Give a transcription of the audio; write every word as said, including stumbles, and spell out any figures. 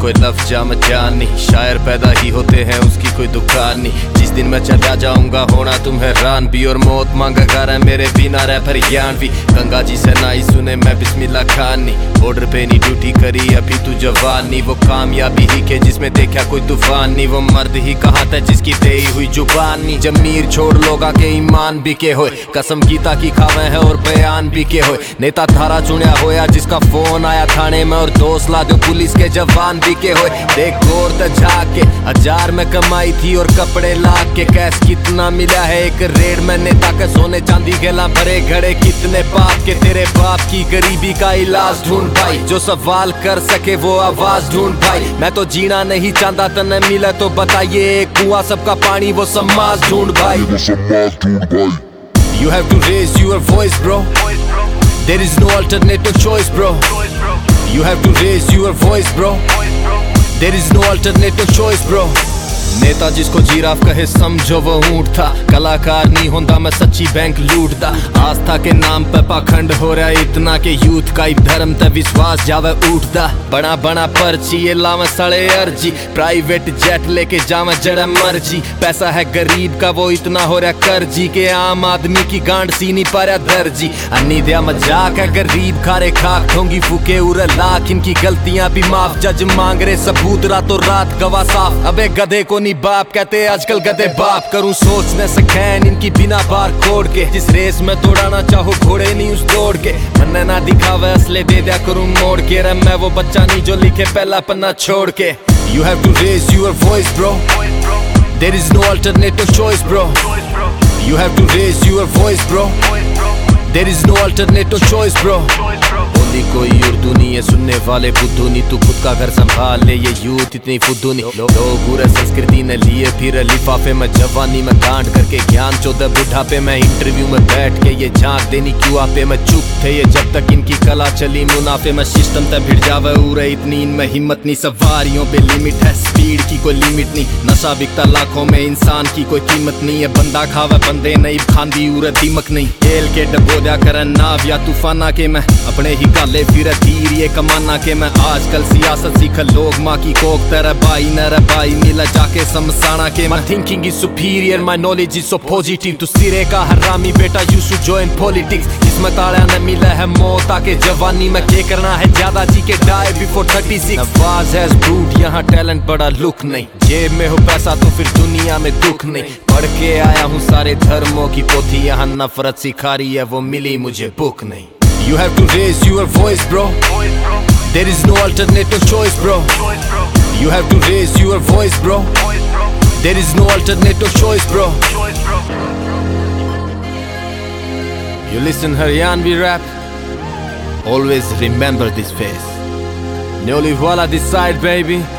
कोई लफ्ज़ जाम जान नहीं, शायर पैदा ही होते हैं उसकी कोई दुकान नहीं। जिस दिन मैं चला जाऊंगा होना तुम हैरान भी, और मौत मांगा गा रहा मेरे बिना रैपर ज्ञान भी। गंगा जी से ना ही सुने मैं बिस्मिल्लाह खान नहीं, बॉर्डर पे नहीं ड्यूटी करी अभी तू जवान नहीं। वो कामयाबी ही के जिसमें देखा कोई तूफान नहीं, वो मर्द ही कहा था जिसकी देई हुई जुबान नहीं। जमीर छोड़ लोगा के ईमान भी के होए, कसम गीता की खावे है और बयान भी के होए। नेता थारा चुनिया होया जिसका फोन आया थाने में, और दोस्त ला दो पुलिस के जवान भी के होए। देख गौर त झाके हजार में कमाई थी और कपड़े लाख के, कैश कितना मिला है एक रेड में। नेता के सोने चांदी गेला भरे घड़े कितने पाप के, तेरे बाप की गरीबी का इलाज ढूंढ भाई। जो सवाल कर सके वो आवाज ढूंढ भाई। मैं तो जीना नहीं चाहता तने मिले तो बताइए, एक कुआं सबका पानी वो समाज ढूंढ भाई। You have to raise your voice bro, there is no alternative choice bro. You have to raise your voice bro, there is no alternative choice bro. नेता जिसको जिराफ कहे समझो वो ऊंट था, कलाकार नहीं होता मैं सच्ची बैंक लूटता। आस्था के नाम पे पाखंड हो रहा इतना के यूथ का ही धर्म ते विश्वास जावे उठता। बड़ा बड़ा पर्ची ये लावे सड़े अर्जी, प्राइवेट जेट लेके जावे जड़ा मर्जी। पैसा है गरीब का वो इतना हो रहा कर्जी, के आम आदमी की गांड सी नहीं पा रहा दर्जी। अन्नी दिया मजाक है गरीब खारे खाक ठोंगी फूके उरे लाख, इनकी गलतियां भी माफ। जज मांग रहे सबूत रातों रात गवाह साफ, अबे गधे को नहीं बाप कहते आजकल गधे बाप। करूं सोचने से खैन इनकी बिना बार कोड के, जिस रेस में दौड़ाना चाहो घोड़े नहीं उस दौड़ के। मन्ने ना दिखावे असले दे दिया करूं मोड़ के, रे मैं वो बच्चा नहीं जो लिखे पहला पन्ना छोड़ के। You have to raise your voice bro, there is no alternative choice bro. You have to raise your voice bro, there is no alternative choice bro. बोली कोई उर्दू नहीं है सुनने वाले बुद्धू नहीं, तू खुद का घर संभाल ले ये यूथ इतनी फुद्दू नहीं। लोग पूरे संस्कृति ने लिए फिर लिफाफे में जवानी में कांड करके ज्ञान चौदह बुढ़ापे में। इंटरव्यू में बैठ के ये झांक देनी क्यों आपे में चुप थे ये जब तक इनकी कला चली मुनाफे में। सिस्टम तक भिड़ जावे उरे इतनी इनमें हिम्मत नहीं, सवारियों पे लिमिट है स्पीड की कोई लिमिट नहीं। नशा बिकता लाखों में इंसान की कोई कीमत नहीं है, बंदा खावे बंदे नहीं खांदी उरे दीमक नहीं। खेल के डबो दिया करन नाव या तूफाना के मैं, अपने ही काले फिर तीर ये कमाना के मैं। आजकल सियासत सीख लोग माँ की कोक तेरा भाई नरा भाई मिला जाके समसाना के। My thinking is superior, my knowledge is so positive. तू सिरे का हरामी बेटा you should join politics. किस्मत आड़ा न मिला है मौत आके जवानी में, के करना है ज्यादा जी के die before thirty-six. Nawaz has brute यहाँ टैलेंट बड़ा लुक नहीं, जेब में हो पैसा तो फिर दुनिया में दुख नहीं। पढ़ के आया हूँ सारे धर्मों की पोथी, यहाँ नफरत सिखा रही है वो मिली मुझे बुक नहीं। You have to raise your voice bro, there is no alternative choice bro. You have to raise your voice bro, there is no alternative choice bro. You listen Haryanvi rap, always remember this face. Neolive wala this side baby.